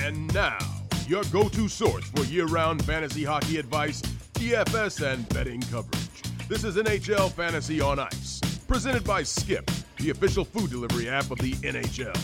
And now, your go-to source for year-round fantasy hockey advice, DFS, and betting coverage. This is NHL Fantasy on Ice, presented by Skip, the official food delivery app of the NHL.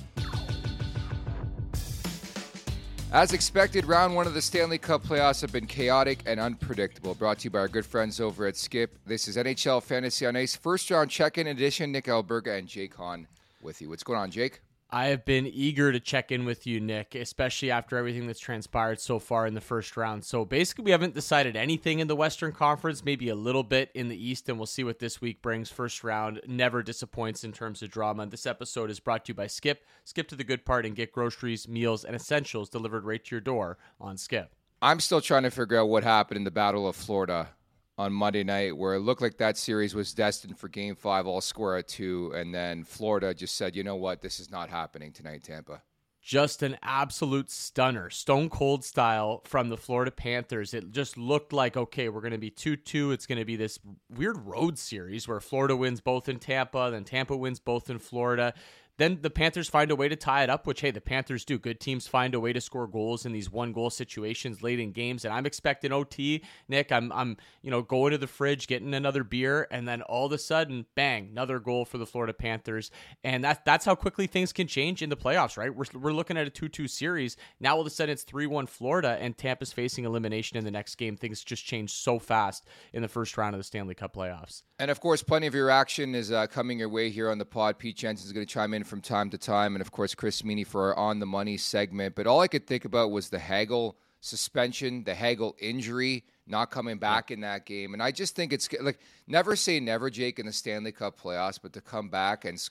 As expected, round one of the Stanley Cup playoffs have been chaotic and unpredictable. Brought to you by our good friends over at Skip. This is NHL Fantasy on Ice, first round check-in edition. Nick Alberga and Jake Hahn with you. What's going on, Jake? I have been eager to check in with you, Nick, especially after everything that's transpired so far in the first round. So basically, we haven't decided anything in the Western Conference, maybe a little bit in the East, and we'll see what this week brings. First round never disappoints in terms of drama. This episode is brought to you by Skip. Skip to the good part and get groceries, meals, and essentials delivered right to your door on Skip. I'm still trying to figure out what happened in the Battle of Florida on Monday night, where it looked like that series was destined for Game 5, all square at 2, and then Florida just said, you know what, this is not happening tonight, Tampa. Just an absolute stunner, stone cold style from the Florida Panthers. It just looked like, okay, we're going to be 2-2. It's going to be this weird road series where Florida wins both in Tampa, then Tampa wins both in Florida. Then the Panthers find a way to tie it up, which, hey, the Panthers do. Good teams find a way to score goals in these one-goal situations late in games, and I'm expecting OT, Nick. I'm going to the fridge, getting another beer, and then all of a sudden, bang, another goal for the Florida Panthers, and that's how quickly things can change in the playoffs, right? We're looking at a 2-2 series. Now all of a sudden it's 3-1 Florida, and Tampa's facing elimination in the next game. Things just change so fast in the first round of the Stanley Cup playoffs. And, of course, plenty of your action is coming your way here on the pod. Pete Jensen's going to chime in from time to time, and, of course, Chris Meany for our On the Money segment. But all I could think about was the Hagel suspension, the Hagel injury, not coming back in that game. And I just think it's like, never say never, Jake, in the Stanley Cup playoffs, but to come back and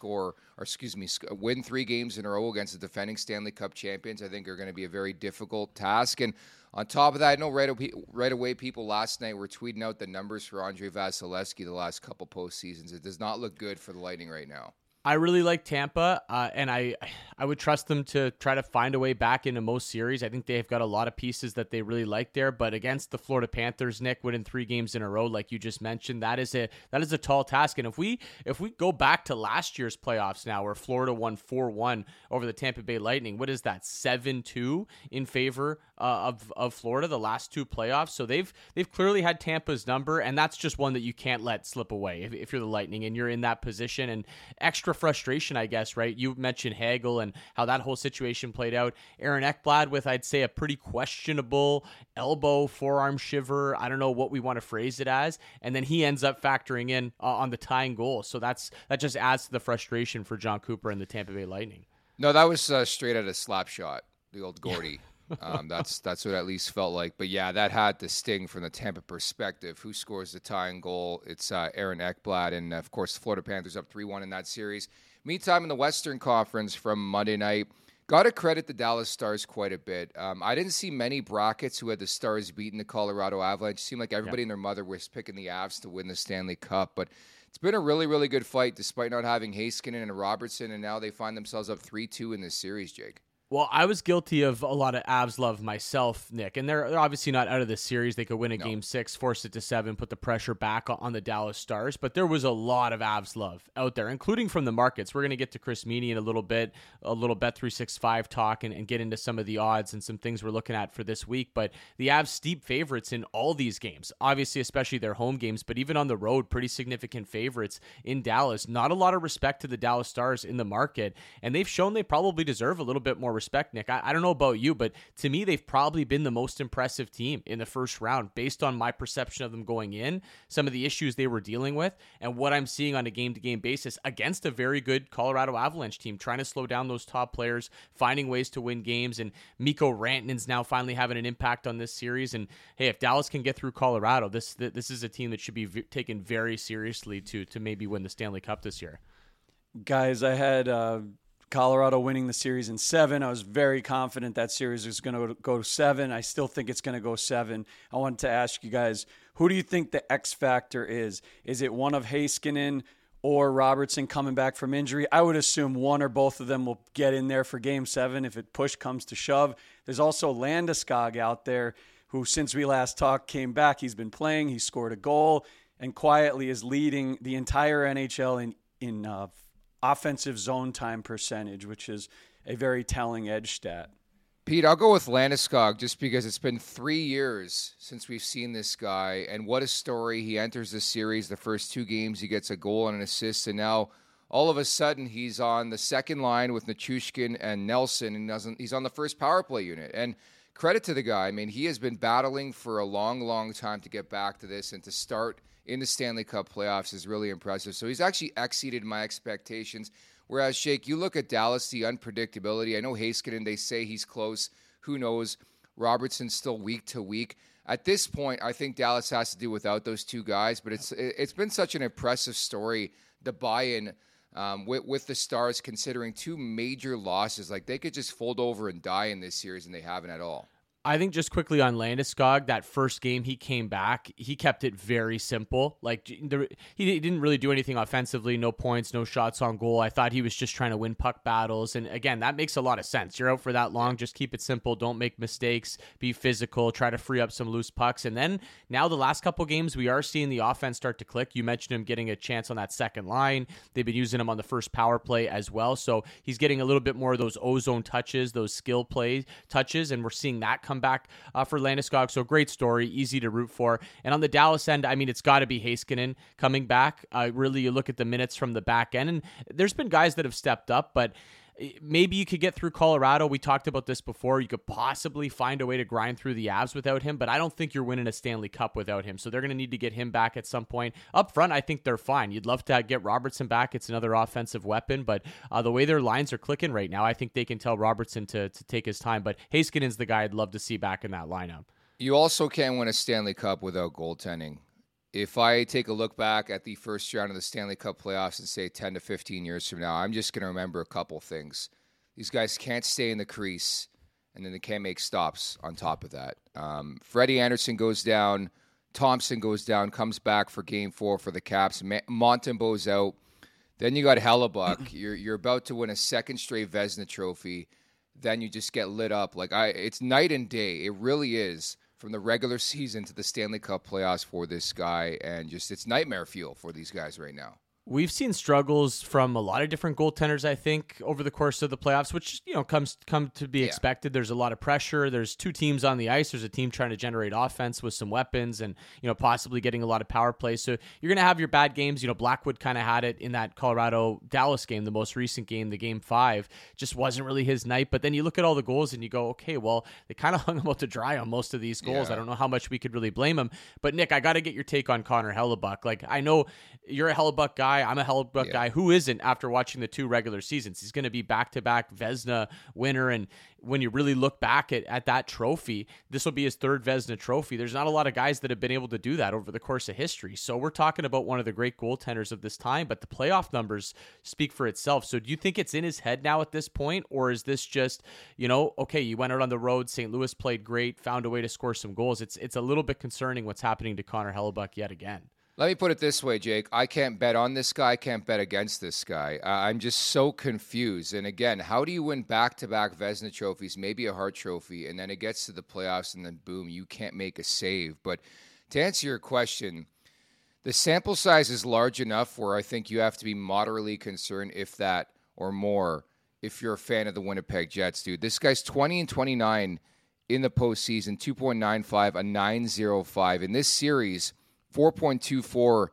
win 3 games in a row against the defending Stanley Cup champions, I think are going to be a very difficult task. And on top of that, I know right away people last night were tweeting out the numbers for Andrei Vasilevsky the last couple postseasons. It does not look good for the Lightning right now. I really like Tampa, and I would trust them to try to find a way back into most series. I think they've got a lot of pieces that they really like there, but against the Florida Panthers, Nick, winning 3 games in a row, like you just mentioned, that is a tall task. And if we go back to last year's playoffs now, where Florida won 4-1 over the Tampa Bay Lightning, what is that, 7-2 in favor of Florida the last 2 playoffs? So they've clearly had Tampa's number, and that's just one that you can't let slip away if you're the Lightning and you're in that position. And extra frustration, I guess, right? You mentioned Hagel and how that whole situation played out. Aaron Ekblad with, I'd say, a pretty questionable elbow, forearm shiver. I don't know what we want to phrase it as. And then he ends up factoring in on the tying goal. So that just adds to the frustration for John Cooper and the Tampa Bay Lightning. No, that was straight at a slap shot, the old Gordy. That's what it at least felt like. But yeah, that had to sting from the Tampa perspective. Who scores the tying goal? It's Aaron Ekblad, and of course, the Florida Panthers up 3-1 in that series. Meantime, in the Western Conference from Monday night, got to credit the Dallas Stars quite a bit. I didn't see many brackets who had the Stars beating the Colorado Avalanche. It seemed like everybody and their mother was picking the Avs to win the Stanley Cup, but it's been a really, really good fight despite not having Heiskanen and Robertson, and now they find themselves up 3-2 in this series, Jake. Well, I was guilty of a lot of Avs love myself, Nick, and they're obviously not out of this series. They could win a Game 6, force it to 7, put the pressure back on the Dallas Stars, but there was a lot of Avs love out there, including from the markets. We're going to get to Chris Meany in a little bit, a little Bet365 talk, and get into some of the odds and some things we're looking at for this week, but the Avs steep favorites in all these games, obviously especially their home games, but even on the road, pretty significant favorites in Dallas. Not a lot of respect to the Dallas Stars in the market, and they've shown they probably deserve a little bit more respect, Nick. I don't know about you, but to me, they've probably been the most impressive team in the first round based on my perception of them going in, some of the issues they were dealing with, and what I'm seeing on a game-to-game basis against a very good Colorado Avalanche team, trying to slow down those top players, finding ways to win games, and Mikko Rantanen's now finally having an impact on this series. And hey, if Dallas can get through Colorado, this is a team that should be taken very seriously to maybe win the Stanley Cup this year. Guys, I had Colorado winning the series in 7. I was very confident that series was going to go 7. I still think it's going to go 7. I wanted to ask you guys, who do you think the X factor is? Is it one of Heiskanen or Robertson coming back from injury? I would assume one or both of them will get in there for Game 7 if it push comes to shove. There's also Landeskog out there who, since we last talked, came back. He's been playing. He scored a goal and quietly is leading the entire NHL in offensive zone time percentage, which is a very telling edge stat. Pete, I'll go with Landeskog just because it's been 3 years since we've seen this guy, and what a story. He enters this series, the first 2 games, he gets a goal and an assist, and now all of a sudden he's on the second line with Nichushkin and Nelson, and he's on the first power play unit. And credit to the guy. I mean, he has been battling for a long, long time to get back to this, and to start in the Stanley Cup playoffs is really impressive. So he's actually exceeded my expectations. Whereas, Shake, you look at Dallas, the unpredictability. I know Heiskanen, they say he's close. Who knows? Robertson's still week to week. At this point, I think Dallas has to do without those 2 guys, but it's been such an impressive story, the buy-in with the Stars, considering 2 major losses. Like, they could just fold over and die in this series, and they haven't at all. I think just quickly on Landeskog, that first game he came back, he kept it very simple. Like, he didn't really do anything offensively, no points, no shots on goal. I thought he was just trying to win puck battles. And again, that makes a lot of sense. You're out for that long, just keep it simple, don't make mistakes, be physical, try to free up some loose pucks. And then now the last couple games, we are seeing the offense start to click. You mentioned him getting a chance on that second line. They've been using him on the first power play as well. So he's getting a little bit more of those ozone touches, those skill play touches, and we're seeing that come back for Landeskog. So great story, easy to root for. And on the Dallas end, I mean, it's got to be Heiskanen coming back. Really, you look at the minutes from the back end, and there's been guys that have stepped up, but maybe you could get through Colorado. We talked about this before. You could possibly find a way to grind through the Avs without him, but I don't think you're winning a Stanley Cup without him. So they're going to need to get him back at some point. Up front, I think they're fine. You'd love to get Robertson back. It's another offensive weapon, but the way their lines are clicking right now, I think they can tell Robertson to take his time. But Heiskanen's the guy I'd love to see back in that lineup. You also can't win a Stanley Cup without goaltending. If I take a look back at the first round of the Stanley Cup playoffs and say 10 to 15 years from now, I'm just going to remember a couple things. These guys can't stay in the crease, and then they can't make stops on top of that. Freddie Anderson goes down. Thompson goes down, comes back for Game 4 for the Caps. Montembeau's out. Then you got Hellebuck. You're about to win a second straight Vezina trophy. Then you just get lit up. It's night and day. It really is, from the regular season to the Stanley Cup playoffs for this guy, and just it's nightmare fuel for these guys right now. We've seen struggles from a lot of different goaltenders, I think, over the course of the playoffs, which, come to be expected. There's a lot of pressure. There's 2 teams on the ice. There's a team trying to generate offense with some weapons and, possibly getting a lot of power play. So you're going to have your bad games. Blackwood kind of had it in that Colorado-Dallas game, the most recent game, the Game 5. Just wasn't really his night. But then you look at all the goals and you go, okay, well, they kind of hung him out to dry on most of these goals. Yeah. I don't know how much we could really blame him. But, Nick, I got to get your take on Connor Hellebuck. I know you're a Hellebuck guy. I'm a Hellebuck guy. Who isn't after watching the 2 regular seasons? He's going to be back-to-back Vezina winner, and when you really look back at that trophy, this will be his 3rd Vezina trophy. There's not a lot of guys that have been able to do that over the course of history. So we're talking about one of the great goaltenders of this time, but the playoff numbers speak for itself. So do you think it's in his head now at this point, or is this just, okay, you went out on the road, St. Louis played great, found a way to score some goals. It's a little bit concerning what's happening to Connor Hellebuck yet again. Let me put it this way, Jake. I can't bet on this guy. I can't bet against this guy. I'm just so confused. And again, how do you win back-to-back Vezina trophies, maybe a Hart trophy, and then it gets to the playoffs and then boom, you can't make a save? But to answer your question, the sample size is large enough where I think you have to be moderately concerned, if that or more, if you're a fan of the Winnipeg Jets, dude. This guy's 20-29 in the postseason, 2.95, a 9.05. In this series, 4.24,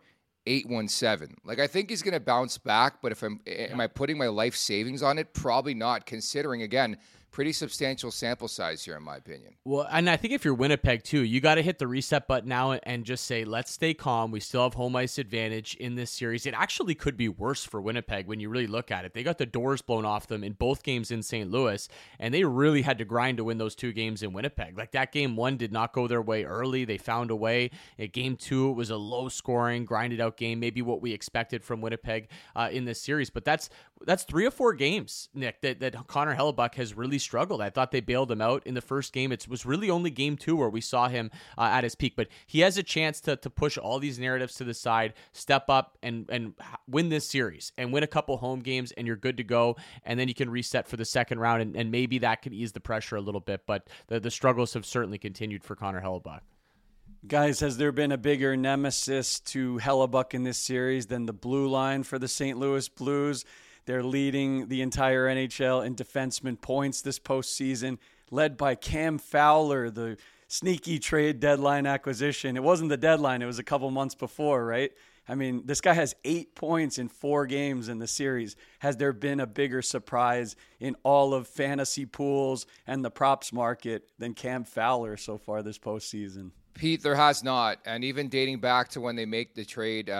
817. I think he's going to bounce back, but am I putting my life savings on it? Probably not, considering, again, pretty substantial sample size here, in my opinion. Well, and I think if you're Winnipeg, too, you got to hit the reset button now and just say, let's stay calm. We still have home ice advantage in this series. It actually could be worse for Winnipeg when you really look at it. They got the doors blown off them in both games in St. Louis, and they really had to grind to win those 2 games in Winnipeg. That Game 1 did not go their way early. They found a way. At Game 2, it was a low-scoring, grinded-out game, maybe what we expected from Winnipeg in this series. But that's 3 or 4 games, Nick, that Connor Hellebuck has really struggled. I thought they bailed him out in the first game. It was really only Game 2 where we saw him at his peak, but he has a chance to push all these narratives to the side, step up and win this series and win a couple home games, and you're good to go. And then you can reset for the second round, and maybe that could ease the pressure a little bit, but the struggles have certainly continued for Connor Hellebuck. Guys, has there been a bigger nemesis to Hellebuck in this series than the blue line for the St. Louis Blues? They're leading the entire NHL in defenseman points this postseason, led by Cam Fowler, the sneaky trade deadline acquisition. It wasn't the deadline. It was a couple months before, right? I mean, this guy has 8 points in 4 games in the series. Has there been a bigger surprise in all of fantasy pools and the props market than Cam Fowler so far this postseason? Pete, there has not. And even dating back to when they make the trade,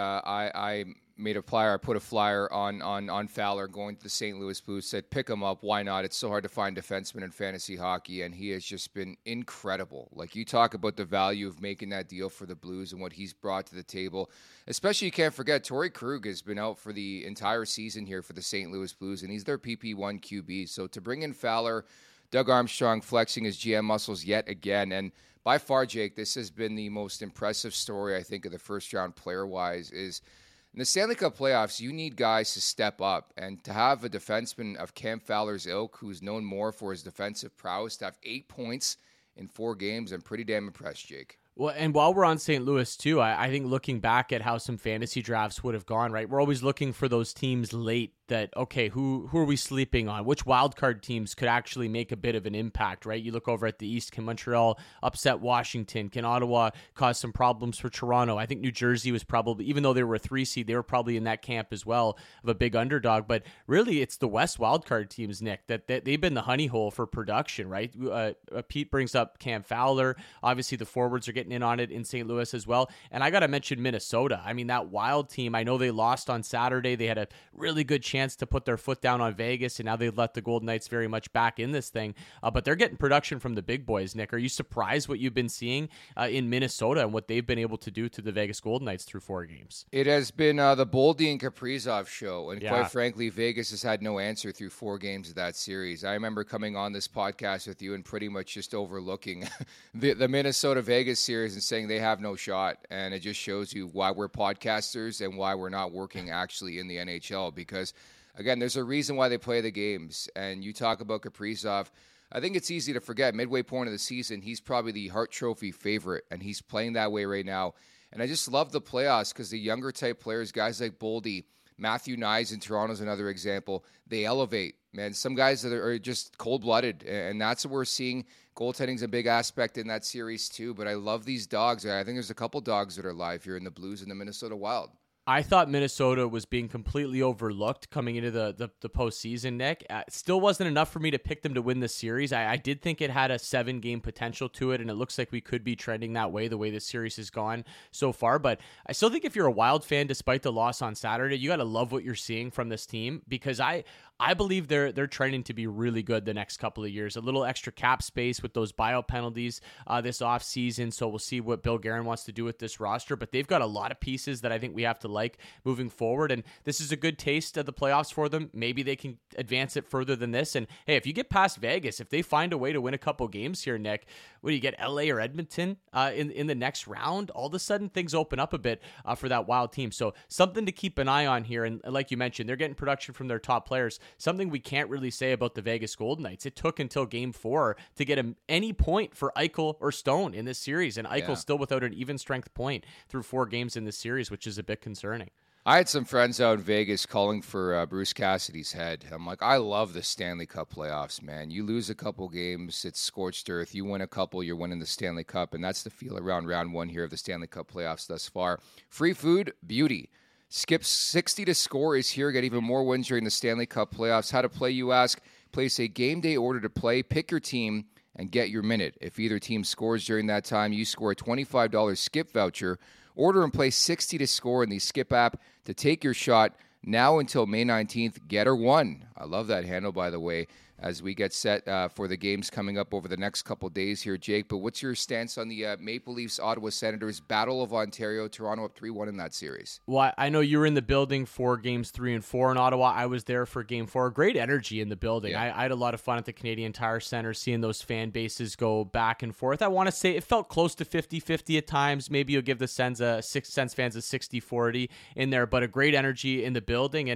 I made a flyer. I put a flyer on Fowler going to the St. Louis Blues, said pick him up. Why not? It's so hard to find defensemen in fantasy hockey, and he has just been incredible. Like, you talk about the value of making that deal for the Blues and what he's brought to the table. Especially, you can't forget, Torrey Krug has been out for the entire season here for the St. Louis Blues, and he's their PP1 QB. So to bring in Fowler, Doug Armstrong flexing his GM muscles yet again, and by far, Jake, this has been the most impressive story, I think, of the first round player-wise, is in the Stanley Cup playoffs, you need guys to step up. And to have a defenseman of Cam Fowler's ilk, who's known more for his defensive prowess, to have 8 points in 4 games, I'm pretty damn impressed, Jake. Well, and while we're on St. Louis, too, I think looking back at how some fantasy drafts would have gone, right, we're always looking for those teams late that, okay, who are we sleeping on? Which wildcard teams could actually make a bit of an impact, right? You look over at the East, can Montreal upset Washington? Can Ottawa cause some problems for Toronto? I think New Jersey was probably, even though they were a 3 seed, they were probably in that camp as well of a big underdog. But really, it's the West wildcard teams, Nick, that they've been the honey hole for production, right? Pete brings up Cam Fowler. Obviously, the forwards are getting in on it in St. Louis as well. And I got to mention Minnesota. I mean, that Wild team, I know they lost on Saturday. They had a really good chance to put their foot down on Vegas, and now they've let the Golden Knights very much back in this thing. But they're getting production from the big boys, Nick. Are you surprised what you've been seeing in Minnesota and what they've been able to do to the Vegas Golden Knights through 4 games? It has been the Boldy and Kaprizov show, and quite frankly, Vegas has had no answer through 4 games of that series. I remember coming on this podcast with you and pretty much just overlooking the Minnesota-Vegas series and saying they have no shot, and it just shows you why we're podcasters and why we're not working actually in the NHL, because again, there's a reason why they play the games. And you talk about Kaprizov. I think it's easy to forget, midway point of the season, he's probably the Hart Trophy favorite, and he's playing that way right now. And I just love the playoffs because the younger type players, guys like Boldy, Matthew Knies in Toronto is another example, they elevate. Man, some guys that are just cold-blooded, and that's what we're seeing. Goaltending's a big aspect in that series too, but I love these dogs. I think there's a couple dogs that are live here in the Blues and the Minnesota Wild. I thought Minnesota was being completely overlooked coming into the postseason, Nick. Still wasn't enough for me to pick them to win the series. I did think it had a 7-game potential to it, and it looks like we could be trending that way, the way the series has gone so far. But I still think if you're a Wild fan, despite the loss on Saturday, you got to love what you're seeing from this team, because I believe they're trending to be really good the next couple of years. A little extra cap space with those buyout penalties this offseason, so we'll see what Bill Guerin wants to do with this roster. But they've got a lot of pieces that I think we have to like moving forward, and this is a good taste of the playoffs for them. Maybe they can advance it further than this. And hey, if you get past Vegas, if they find a way to win a couple games here, Nick, what do you get, LA or Edmonton in the next round? All of a sudden, things open up a bit for that Wild team. So something to keep an eye on here. And like you mentioned, they're getting production from their top players. Something we can't really say about the Vegas Golden Knights. It took until Game 4 to get any point for Eichel or Stone in this series, and Eichel's still without an even strength point through 4 games in this series, which is a bit concerning. I had some friends out in Vegas calling for Bruce Cassidy's head. I'm like, I love the Stanley Cup playoffs, man. You lose a couple games, it's scorched earth. You win a couple, you're winning the Stanley Cup, and that's the feel around round 1 here of the Stanley Cup playoffs thus far. Free food, beauty. Skip 60 to score is here. Get even more wins during the Stanley Cup playoffs. How to play, you ask? Place a game day order to play, pick your team, and get your minute. If either team scores during that time, you score a $25 Skip voucher. Order and play 60 to score in the Skip app to take your shot now until May 19th. Getter 1. I love that handle, by the way, as we get set for the games coming up over the next couple days here, Jake. But what's your stance on the Maple Leafs, Ottawa Senators, Battle of Ontario, Toronto up 3-1 in that series? Well, I know you were in the building for games 3 and 4 in Ottawa. I was there for game 4. Great energy in the building. Yeah. I had a lot of fun at the Canadian Tire Center, seeing those fan bases go back and forth. I want to say it felt close to 50-50 at times. Maybe you'll give the Sens fans a 60-40 in there, but a great energy in the building. And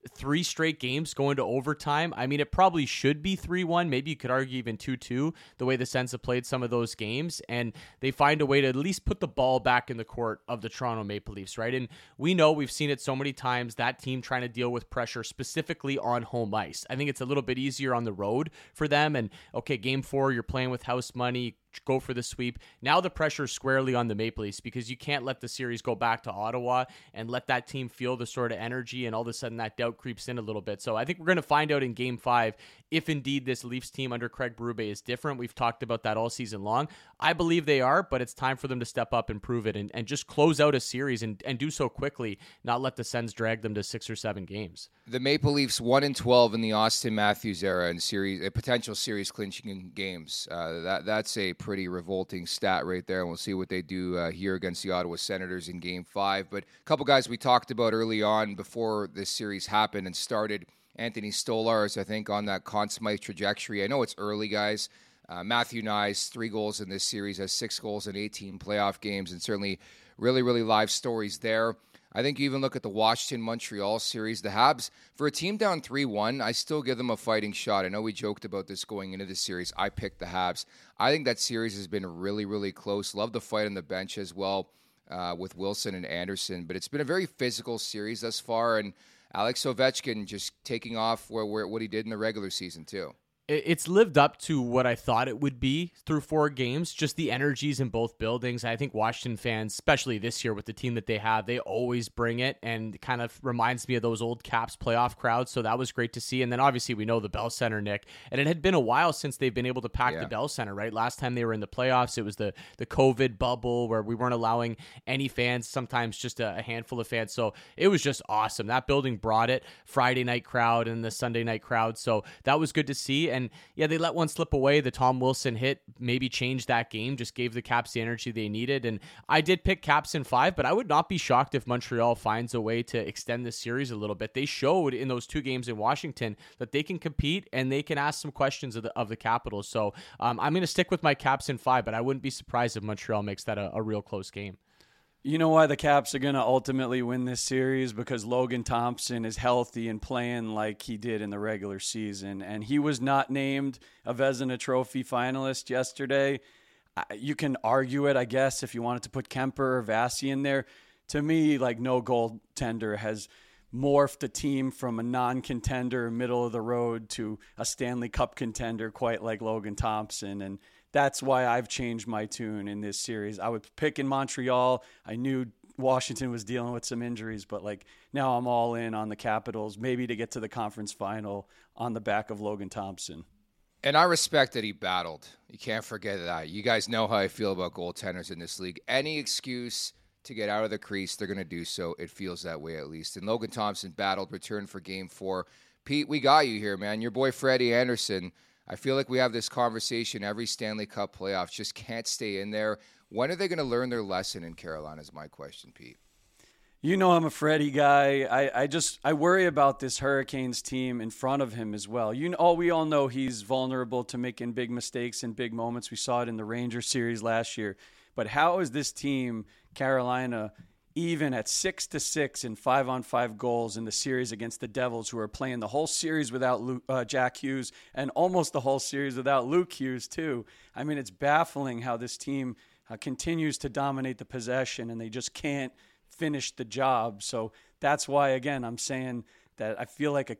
3 straight games going to overtime. I mean, it probably should be 3-1. Maybe you could argue even 2-2, the way the Sens have played some of those games. And they find a way to at least put the ball back in the court of the Toronto Maple Leafs, right? And we know, we've seen it so many times, that team trying to deal with pressure specifically on home ice. I think it's a little bit easier on the road for them. And okay, game 4, you're playing with house money, go for the sweep. Now the pressure is squarely on the Maple Leafs, because you can't let the series go back to Ottawa and let that team feel the sort of energy, and all of a sudden that doubt creeps in a little bit. So I think we're going to find out in game 5 if indeed this Leafs team under Craig Berube is different. We've talked about that all season long. I believe they are, but it's time for them to step up and prove it, and just close out a series and do so quickly, not let the Sens drag them to 6 or 7 games. The Maple Leafs 1-12 in the Austin Matthews era in potential series clinching games. That's a pretty revolting stat right there, and we'll see what they do here against the Ottawa Senators in Game 5. But a couple guys we talked about early on before this series happened and started. Anthony Stolarz, I think, on that Conn Smythe trajectory. I know it's early, guys. Matthew Knies, 3 goals in this series, has 6 goals in 18 playoff games, and certainly really, really live stories there. I think you even look at the Washington-Montreal series. The Habs, for a team down 3-1, I still give them a fighting shot. I know we joked about this going into this series. I picked the Habs. I think that series has been really, really close. Love the fight on the bench as well with Wilson and Anderson. But it's been a very physical series thus far, and Alex Ovechkin just taking off what he did in the regular season too. It's lived up to what I thought it would be through 4 games, just the energies in both buildings. I think Washington fans, especially this year with the team that they have, they always bring it, and kind of reminds me of those old Caps playoff crowds, so that was great to see. And then obviously we know the Bell Center, Nick, and it had been a while since they've been able to pack the Bell Center, right? Last time they were in the playoffs, it was the COVID bubble where we weren't allowing any fans, sometimes just a handful of fans, so it was just awesome. That building brought it, Friday night crowd and the Sunday night crowd, so that was good to see. And yeah, they let one slip away. The Tom Wilson hit maybe changed that game, just gave the Caps the energy they needed. And I did pick Caps in 5, but I would not be shocked if Montreal finds a way to extend this series a little bit. They showed in those 2 games in Washington that they can compete and they can ask some questions of the Capitals. So I'm going to stick with my Caps in 5, but I wouldn't be surprised if Montreal makes that a real close game. You know why the Caps are going to ultimately win this series? Because Logan Thompson is healthy and playing like he did in the regular season. And he was not named a Vezina Trophy finalist yesterday. You can argue it, I guess, if you wanted to put Kemper or Vasi in there. To me, like, no goaltender has morphed a team from a non-contender, middle of the road, to a Stanley Cup contender quite like Logan Thompson. And that's why I've changed my tune in this series. I was picking Montreal. I knew Washington was dealing with some injuries, but now I'm all in on the Capitals, maybe to get to the conference final on the back of Logan Thompson. And I respect that he battled. You can't forget that. You guys know how I feel about goaltenders in this league. Any excuse to get out of the crease, they're going to do so. It feels that way, at least. And Logan Thompson battled, returned for Game 4. Pete, we got you here, man. Your boy Freddie Anderson, I feel like we have this conversation every Stanley Cup playoffs. Just can't stay in there. When are they going to learn their lesson in Carolina is my question, Pete. You know I'm a Freddie guy. I worry about this Hurricanes team in front of him as well. We all know he's vulnerable to making big mistakes in big moments. We saw it in the Rangers series last year. But how is this team, Carolina, even at 6-6 in 5-on-5 goals in the series against the Devils, who are playing the whole series without Jack Hughes and almost the whole series without Luke Hughes too? I mean, it's baffling how this team continues to dominate the possession and they just can't finish the job. So that's why, again, I'm saying that I feel like a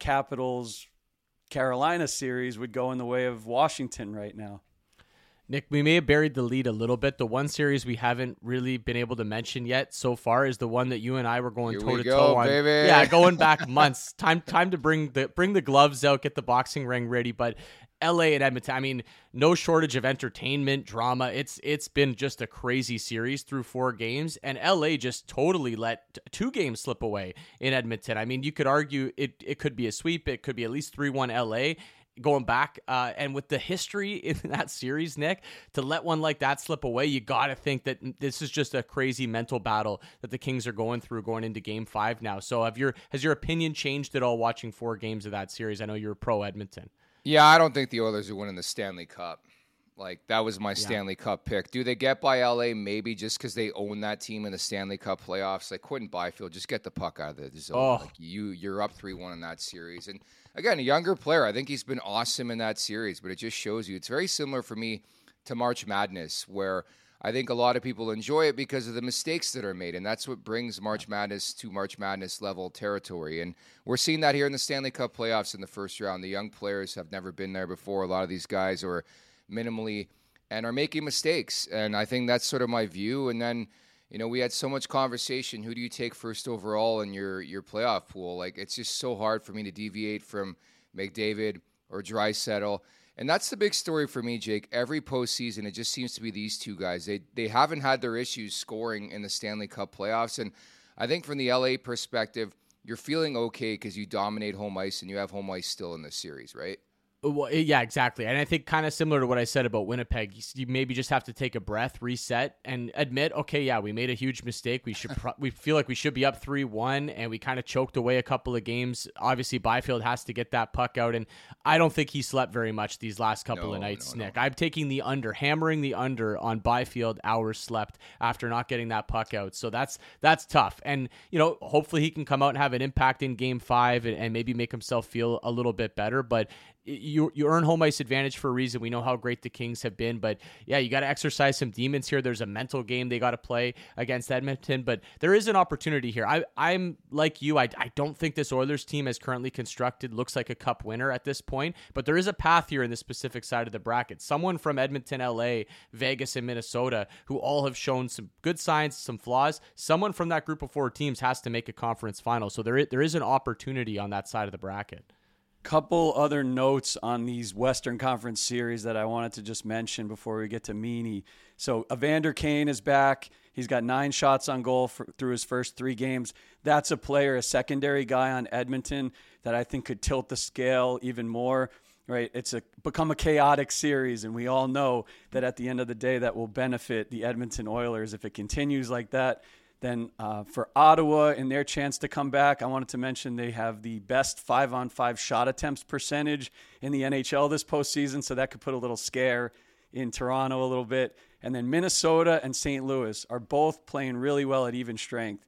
Capitals-Carolina series would go in the way of Washington right now. Nick, we may have buried the lead a little bit. The one series we haven't really been able to mention yet so far is the one that you and I were going toe-to-toe on. Baby. Yeah, going back months. Time to bring the gloves out, get the boxing ring ready. But LA and Edmonton, I mean, no shortage of entertainment, drama. It's been just a crazy series through 4 games, and LA just totally let 2 games slip away in Edmonton. I mean, you could argue it could be a sweep. It could be at least 3-1 LA. Going back, and with the history in that series, Nick, to let one like that slip away, you got to think that this is just a crazy mental battle that the Kings are going through going into Game 5 now. So has your opinion changed at all watching 4 games of that series? I know you're pro Edmonton. Yeah, I don't think the Oilers are winning the Stanley Cup. Like, that was my Stanley Cup pick. Do they get by LA? Maybe, just because they own that team in the Stanley Cup playoffs. Like, Quentin Byfield, just get the puck out of the zone. Oh. Like, you're up 3-1 in that series. And again, a younger player. I think he's been awesome in that series, but it just shows you. It's very similar for me to March Madness, where I think a lot of people enjoy it because of the mistakes that are made, and that's what brings March Madness to March Madness level territory. And we're seeing that here in the Stanley Cup playoffs in the first round. The young players have never been there before. A lot of these guys are minimally and are making mistakes, and I think that's sort of my view. And then, we had so much conversation. Who do you take first overall in your playoff pool? Like, it's just so hard for me to deviate from McDavid or Draisaitl. And that's the big story for me, Jake. Every postseason, it just seems to be these two guys. They haven't had their issues scoring in the Stanley Cup playoffs. And I think from the LA perspective, you're feeling okay because you dominate home ice and you have home ice still in this series, right? Well, yeah, exactly. And I think kind of similar to what I said about Winnipeg, you maybe just have to take a breath, reset, and admit, okay, yeah, we made a huge mistake. We should we feel like we should be up 3-1, and we kind of choked away a couple of games. Obviously, Byfield has to get that puck out, and I don't think he slept very much these last couple of nights, Nick. I'm taking the under, hammering the under on Byfield hours slept after not getting that puck out. So that's tough. And, hopefully he can come out and have an impact in Game 5 and maybe make himself feel a little bit better. But you earn home ice advantage for a reason. We know how great the Kings have been, but yeah, you got to exercise some demons here. There's a mental game they got to play against Edmonton, but there is an opportunity here. I'm like you. I don't think this Oilers team as currently constructed looks like a cup winner at this point, but there is a path here in the specific side of the bracket. Someone from Edmonton, LA, Vegas, and Minnesota, who all have shown some good signs, some flaws. Someone from that group of 4 teams has to make a conference final. So there is an opportunity on that side of the bracket. Couple other notes on these Western Conference series that I wanted to just mention before we get to Meany. So Evander Kane is back. He's got 9 shots on goal through his first 3 games. That's a player, a secondary guy on Edmonton that I think could tilt the scale even more. Right? It's become a chaotic series, and we all know that at the end of the day that will benefit the Edmonton Oilers if it continues like that. Then for Ottawa and their chance to come back, I wanted to mention they have the best 5-on-5 shot attempts percentage in the NHL this postseason, so that could put a little scare in Toronto a little bit. And then Minnesota and St. Louis are both playing really well at even strength.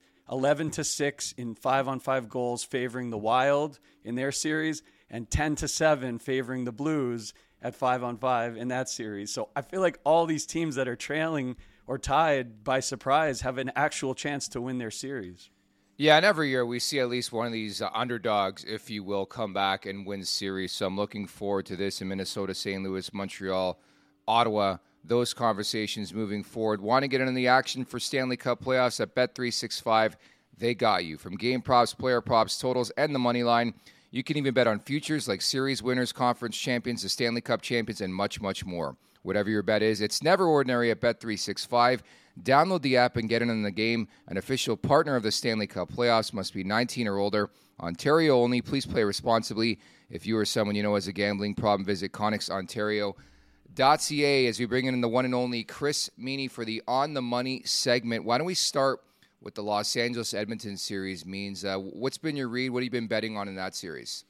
11-6 in 5-on-5 goals favoring the Wild in their series, and 10-7 favoring the Blues at 5-on-5 in that series. So I feel like all these teams that are trailing or tied by surprise have an actual chance to win their series. Yeah, and every year we see at least one of these underdogs, if you will, come back and win series. So I'm looking forward to this in Minnesota, St. Louis, Montreal, Ottawa, those conversations moving forward. Want to get into the action for Stanley Cup playoffs at Bet365? They got you. From game props, player props, totals, and the money line. You can even bet on futures like series winners, conference champions, the Stanley Cup champions, and much, much more. Whatever your bet is, it's never ordinary at Bet365. Download the app and get in the game. An official partner of the Stanley Cup playoffs. Must be 19 or older. Ontario only. Please play responsibly. If you or someone you know has a gambling problem, visit ConnexOntario.ca as we bring in the one and only Chris Meany for the On the Money segment. Why don't we start with the Los Angeles-Edmonton series? What's been your read? What have you been betting on in that series?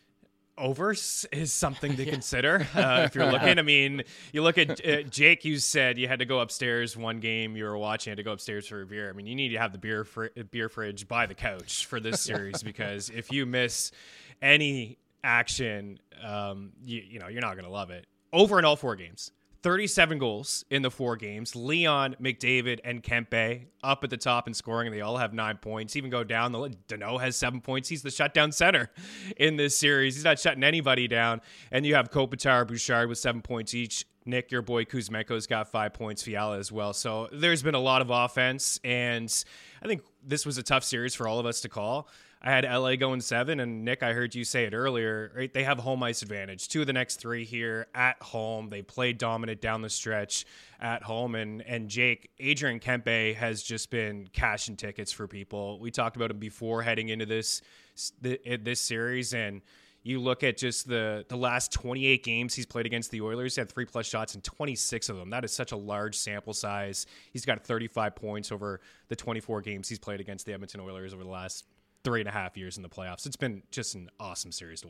Overs is something to consider if you're looking. I mean, you look at Jake, you said you had to go upstairs one game you were watching, had to go upstairs for a beer. I mean, you need to have the beer fridge by the couch for this series because if you miss any action, you're not going to love it. Over in all 4 games. 37 goals in the 4 games. Leon, McDavid, and Kempe up at the top in scoring, and they all have 9 points. Even go down, Danault has 7 points. He's the shutdown center in this series. He's not shutting anybody down. And you have Kopitar, Bouchard with 7 points each. Nick, your boy Kuzmenko's got 5 points, Fiala as well. So there's been a lot of offense, and I think this was a tough series for all of us to call. I had LA going 7, and Nick, I heard you say it earlier, right? They have home ice advantage. 2 of the next 3 here at home. They played dominant down the stretch at home. And Jake, Adrian Kempe has just been cashing tickets for people. We talked about him before heading into this series, and you look at just the last 28 games he's played against the Oilers. He had 3+ shots in 26 of them. That is such a large sample size. He's got 35 points over the 24 games he's played against the Edmonton Oilers over the last 3.5 years in the playoffs. It's been just an awesome series to watch.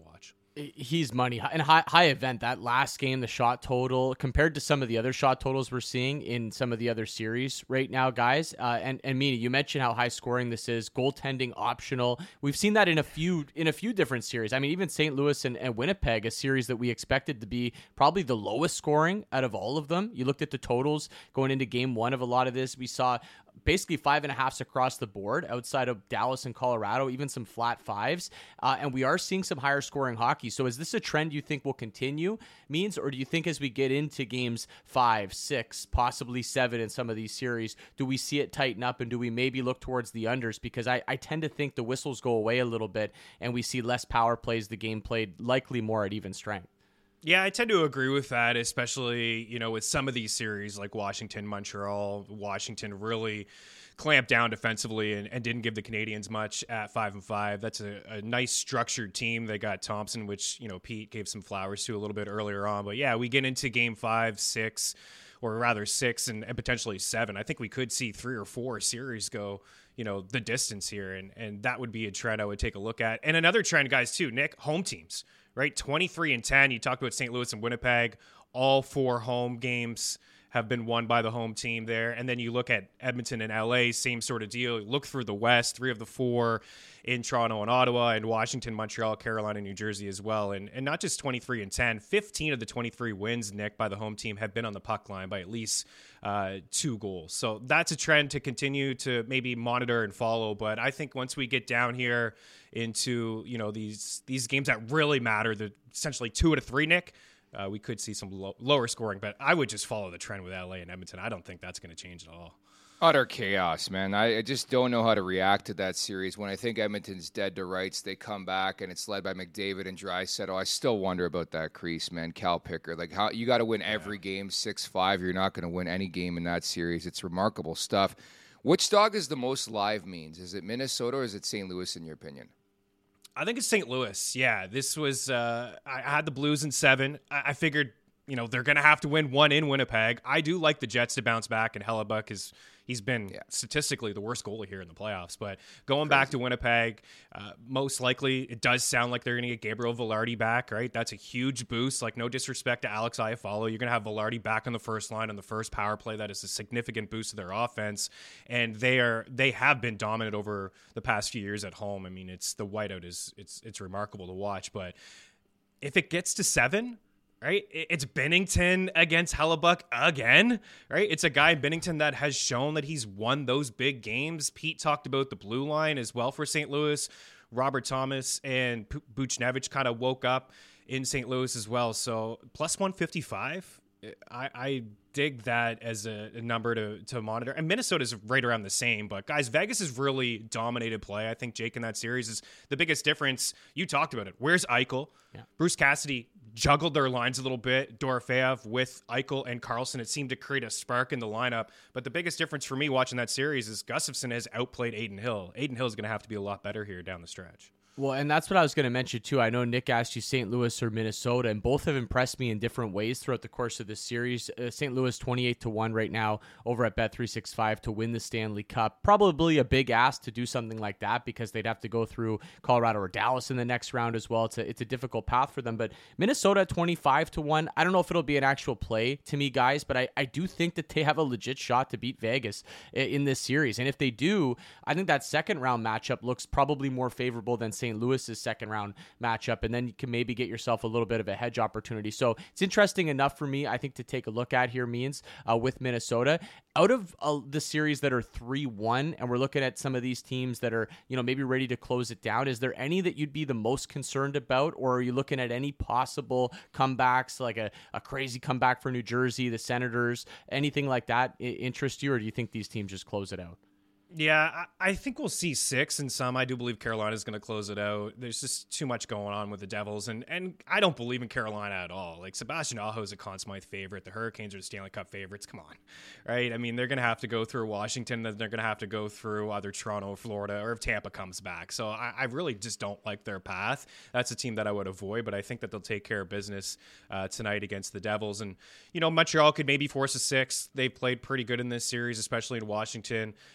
He's money and high event. That last game, the shot total compared to some of the other shot totals we're seeing in some of the other series right now, guys. And Mina, you mentioned how high scoring this is. Goaltending optional. We've seen that in a few different series. I mean, even St. Louis and Winnipeg, a series that we expected to be probably the lowest scoring out of all of them. You looked at the totals going into game one of a lot of this. We saw basically 5.5s across the board outside of Dallas and Colorado, even some flat 5s. And we are seeing some higher scoring hockey. So is this a trend you think will continue, Means, or do you think as we get into games 5, 6, possibly 7 in some of these series, do we see it tighten up and do we maybe look towards the unders? Because I tend to think the whistles go away a little bit and we see less power plays, the game played likely more at even strength. Yeah, I tend to agree with that, especially, with some of these series like Washington, Montreal. Washington really clamped down defensively and didn't give the Canadians much at 5-5. That's a nice structured team. They got Thompson, which, Pete gave some flowers to a little bit earlier on. But yeah, we get into game 5, 6, or rather 6 and potentially 7. I think we could see 3 or 4 series go, the distance here. And that would be a trend I would take a look at. And another trend, guys, too, Nick, home teams. Right, 23-10. You talked about St. Louis and Winnipeg. All 4 home games have been won by the home team there. And then you look at Edmonton and LA, same sort of deal. You look through the West, 3 of the 4 in Toronto and Ottawa, and Washington, Montreal, Carolina, New Jersey as well. And not just 23-10, 15 of the 23 wins, Nick, by the home team have been on the puck line by at least 2 goals. So that's a trend to continue to maybe monitor and follow. But I think once we get down here into these games that really matter, the essentially 2 out of 3, Nick, we could see some lower scoring. But I would just follow the trend with LA and Edmonton. I don't think that's going to change at all. Utter chaos, man. I just don't know how to react to that series. When I think Edmonton's dead to rights, they come back and it's led by McDavid and Draisaitl. I still wonder about that crease, man. Cal Picker, like how you got to win every game 6-5. You're not going to win any game in that series. It's remarkable stuff. Which dog is the most live, Means? Is it Minnesota or is it St. Louis in your opinion? I think it's St. Louis. Yeah, this was I had the Blues in 7. I figured, they're going to have to win 1 in Winnipeg. I do like the Jets to bounce back, and Hellebuck he's been statistically the worst goalie here in the playoffs. But going back to Winnipeg, most likely it does sound like they're going to get Gabriel Velarde back, right? That's a huge boost. Like, no disrespect to Alex Iafallo. You're going to have Velarde back on the first line on the first power play. That is a significant boost to their offense. And they have been dominant over the past few years at home. I mean, it's the whiteout it's remarkable to watch. But if it gets to 7, right? It's Binnington against Hellebuck again, right? It's a guy in Binnington that has shown that he's won those big games. Pete talked about the blue line as well for St. Louis. Robert Thomas and Buchnevich kind of woke up in St. Louis as well. So plus 155, I dig that as a number to monitor. And Minnesota's right around the same. But, guys, Vegas has really dominated play. I think Jake in that series is the biggest difference. You talked about it. Where's Eichel? Yeah. Bruce Cassidy juggled their lines a little bit. Dorofeyev with Eichel and Karlsson. It seemed to create a spark in the lineup. But the biggest difference for me watching that series is Gustafsson has outplayed Adin Hill. Adin Hill is going to have to be a lot better here down the stretch. Well, and that's what I was going to mention, too. I know Nick asked you St. Louis or Minnesota, and both have impressed me in different ways throughout the course of this series. St. Louis 28-1 right now over at Bet365 to win the Stanley Cup. Probably a big ask to do something like that because they'd have to go through Colorado or Dallas in the next round as well. It's a difficult path for them. But Minnesota 25-1, I don't know if it'll be an actual play to me, guys, but I do think that they have a legit shot to beat Vegas in this series. And if they do, I think that second round matchup looks probably more favorable than St. Louis's second round matchup, and then you can maybe get yourself a little bit of a hedge opportunity. So it's interesting enough for me, I think, to take a look at here, Means, with Minnesota. Out of the series that are 3-1, and we're looking at some of these teams that are, maybe ready to close it down, is there any that you'd be the most concerned about, or are you looking at any possible comebacks, like a crazy comeback for New Jersey, the Senators, anything like that interest you, or do you think these teams just close it out? Yeah, I think we'll see 6 in some. I do believe Carolina's going to close it out. There's just too much going on with the Devils, and I don't believe in Carolina at all. Like, Sebastian Aho is a Conn Smythe favorite. The Hurricanes are the Stanley Cup favorites. Come on, right? I mean, they're going to have to go through Washington, then they're going to have to go through either Toronto or Florida, or if Tampa comes back. So I really just don't like their path. That's a team that I would avoid, but I think that they'll take care of business tonight against the Devils. And, Montreal could maybe force a 6. They've played pretty good in this series, especially in Washington. They've hung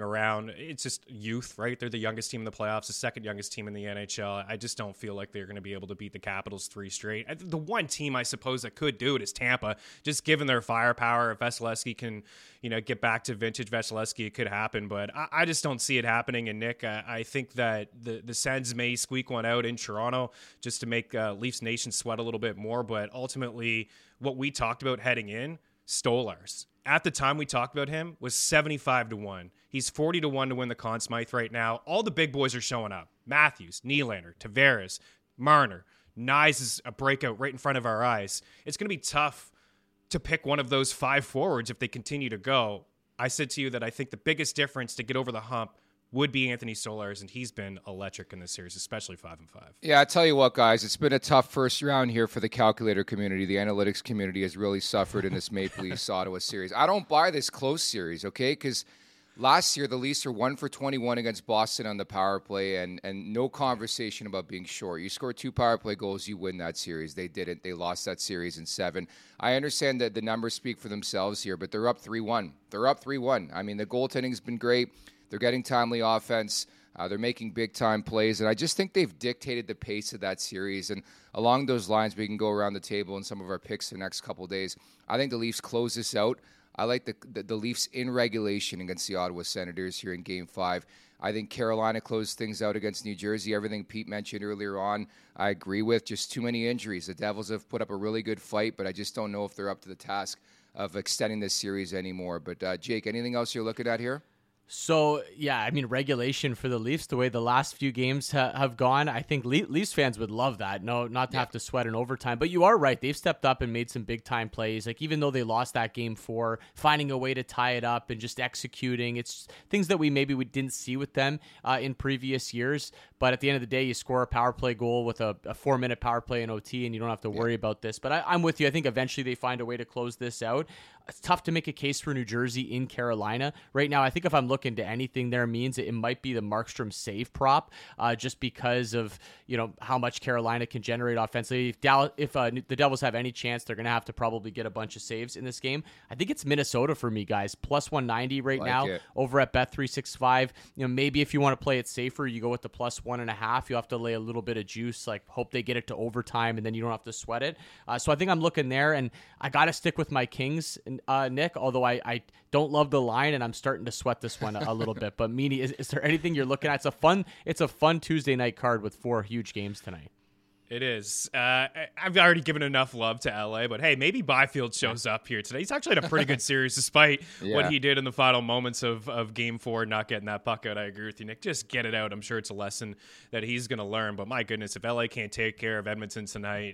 around. It's just youth, right? They're the youngest team in the playoffs, the second youngest team in the NHL. I just don't feel like they're going to be able to beat the Capitals 3 straight. The one team I suppose that could do it is Tampa, just given their firepower. If Vasilevsky can, get back to vintage Vasilevsky, it could happen. But I just don't see it happening. And Nick, I think that the Sens may squeak one out in Toronto just to make Leafs Nation sweat a little bit more. But ultimately, what we talked about heading in, Stolarz, at the time we talked about him, was 75-1. He's 40-1 to win the Conn Smythe right now. All the big boys are showing up. Matthews, Nylander, Tavares, Marner. Nyes is a breakout right in front of our eyes. It's going to be tough to pick one of those 5 forwards if they continue to go. I said to you that I think the biggest difference to get over the hump would be Anthony Stolarz, and he's been electric in this series, especially 5-5. Yeah, I tell you what, guys, it's been a tough first round here for the calculator community. The analytics community has really suffered in this Maple Leafs Ottawa series. I don't buy this close series, okay? Because last year the Leafs were 1 for 21 against Boston on the power play, and no conversation about being short. You score 2 power play goals, you win that series. They didn't. They lost that series in 7. I understand that the numbers speak for themselves here, but they're up 3-1. They're up 3-1. I mean, the goaltending's been great. They're getting timely offense. They're making big-time plays, and I just think they've dictated the pace of that series. And along those lines, we can go around the table in some of our picks the next couple of days. I think the Leafs close this out. I like the Leafs in regulation against the Ottawa Senators here in Game 5. I think Carolina closed things out against New Jersey. Everything Pete mentioned earlier on, I agree with. Just too many injuries. The Devils have put up a really good fight, but I just don't know if they're up to the task of extending this series anymore. But, Jake, anything else you're looking at here? So, yeah, I mean, regulation for the Leafs, the way the last few games have gone, I think Leafs fans would love that. No, not to have to sweat in overtime. But you are right. They've stepped up and made some big-time plays. Like, even though they lost that Game 4, finding a way to tie it up and just executing. It's things that we didn't see with them in previous years. But at the end of the day, you score a power play goal with a 4-minute power play in OT, and you don't have to worry about this. But I'm with you. I think eventually they find a way to close this out. It's tough to make a case for New Jersey in Carolina. Right now, I think if I'm looking to anything there means it might be the Markstrom save prop, just because of how much Carolina can generate offensively. If the Devils have any chance, they're going to have to probably get a bunch of saves in this game. I think it's Minnesota for me, guys. Plus 190 right now over at Bet365. Maybe if you want to play it safer, you go with the plus 1.5. You have to lay a little bit of juice, like hope they get it to overtime, and then you don't have to sweat it. So I think I'm looking there, and I got to stick with my Kings, Nick, although I don't love the line, and I'm starting to sweat this one a little bit. But Meany, is there anything you're looking at? It's a fun Tuesday night card with 4 huge games tonight. It is. I've already given enough love to LA, but hey, maybe Byfield shows up here today. He's actually had a pretty good series despite what he did in the final moments of Game 4, not getting that puck out. I agree with you, Nick. Just get it out. I'm sure it's a lesson that he's going to learn. But my goodness, if LA can't take care of Edmonton tonight,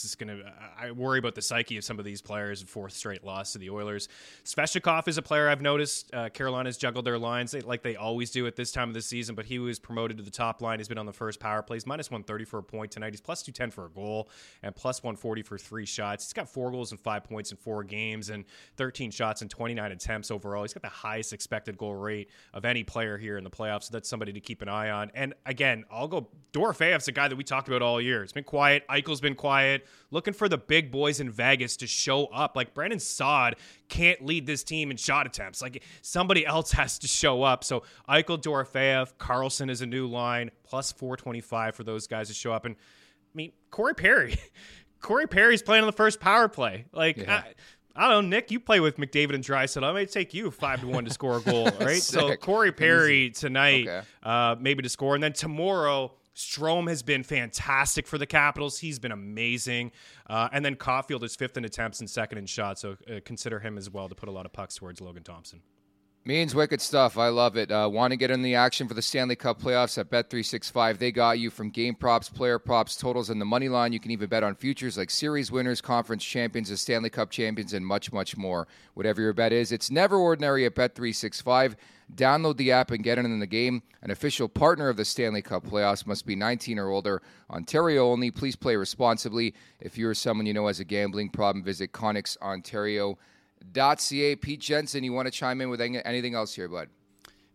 I worry about the psyche of some of these players. 4th straight loss to the Oilers. Svechnikov is a player I've noticed. Carolina's juggled their lines like they always do at this time of the season, but he was promoted to the top line. He's been on the first power plays. Minus 130 for a point tonight. He's plus 210 for a goal and plus 140 for 3 shots. He's got 4 goals and 5 points in 4 games and 13 shots and 29 attempts overall. He's got the highest expected goal rate of any player here in the playoffs, so that's somebody to keep an eye on. And again, I'll go Dorofeyev's a guy that we talked about all year. It's been quiet. Eichel's been quiet. Looking for the big boys in Vegas to show up. Like, Brandon Saad can't lead this team in shot attempts. Like, somebody else has to show up. So Eichel, Dorofeyev, Carlson is a new line, plus 425 for those guys to show up. And I mean, Corey Perry's playing on the first power play. Like, I don't know, Nick, you play with McDavid and Draisaitl. I might take you 5-1 to score a goal, right? So Corey Perry tonight, maybe to score. And then tomorrow, Strome has been fantastic for the Capitals. He's been amazing. And then Caulfield is 5th in attempts and 2nd in shots. So consider him as well to put a lot of pucks towards Logan Thompson. Means wicked stuff. I love it. Want to get in the action for the Stanley Cup playoffs at Bet365. They got you from game props, player props, totals, and the money line. You can even bet on futures like series winners, conference champions, the Stanley Cup champions, and much, much more. Whatever your bet is, it's never ordinary at Bet365. Download the app and get in the game. An official partner of the Stanley Cup playoffs. Must be 19 or older. Ontario only. Please play responsibly. If you're someone you know has a gambling problem, visit ConnexOntario.ca. Pete Jensen, you want to chime in with anything else here, bud?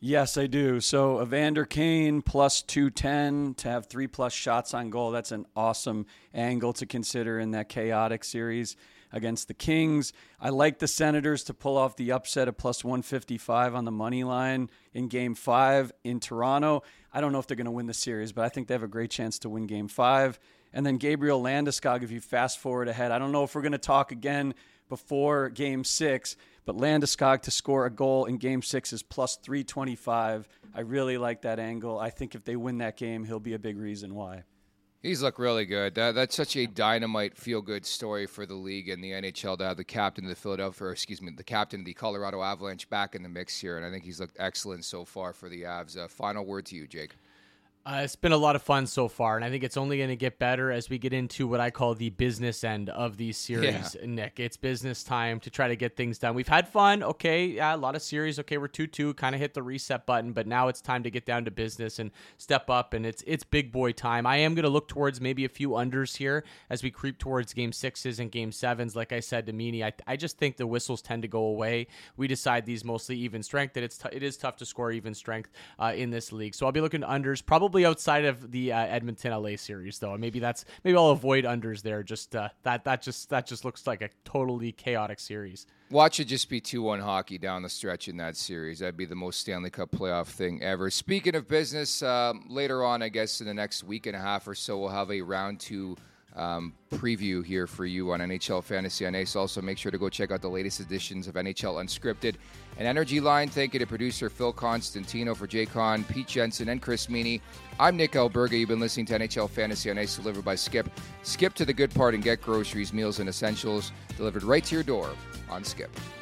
Yes, I do. So Evander Kane plus 210 to have 3+ shots on goal. That's an awesome angle to consider in that chaotic series against the Kings. I like the Senators to pull off the upset of plus 155 on the money line in Game 5 in Toronto. I don't know if they're going to win the series, but I think they have a great chance to win Game 5. And then Gabriel Landeskog, if you fast forward ahead, I don't know if we're going to talk again before Game 6, but Landeskog to score a goal in Game 6 is plus 325. I really like that angle. I think if they win that game, he'll be a big reason why. He's looked really good. That's such a dynamite, feel-good story for the league and the NHL to have the captain of the captain of the Colorado Avalanche back in the mix here, and I think he's looked excellent so far for the Avs. Final word to you, Jake. It's been a lot of fun so far, and I think it's only going to get better as we get into what I call the business end of these series, Nick. It's business time to try to get things done. We've had fun, a lot of series. Okay, we're 2-2, kind of hit the reset button, but now it's time to get down to business and step up, and it's big boy time. I am going to look towards maybe a few unders here as we creep towards Game 6s and Game 7s. Like I said to Meany, I just think the whistles tend to go away. We decide these mostly even strength, and it is tough to score even strength in this league. So I'll be looking at unders, probably outside of the Edmonton LA series, though. Maybe I'll avoid unders there. Just that just looks like a totally chaotic series. Watch it just be 2-1 hockey down the stretch in that series. That'd be the most Stanley Cup playoff thing ever. Speaking of business, later on, I guess in the next week and a half or so, we'll have a round 2 preview here for you on NHL Fantasy on Ace. Also, make sure to go check out the latest editions of NHL Unscripted and Energy Line. Thank you to producer Phil Constantino, for Jay Kahn, Pete Jensen, and Chris Meany. I'm Nick Alberga. You've been listening to NHL Fantasy on Ace, delivered by Skip. Skip to the good part and get groceries, meals, and essentials delivered right to your door on Skip.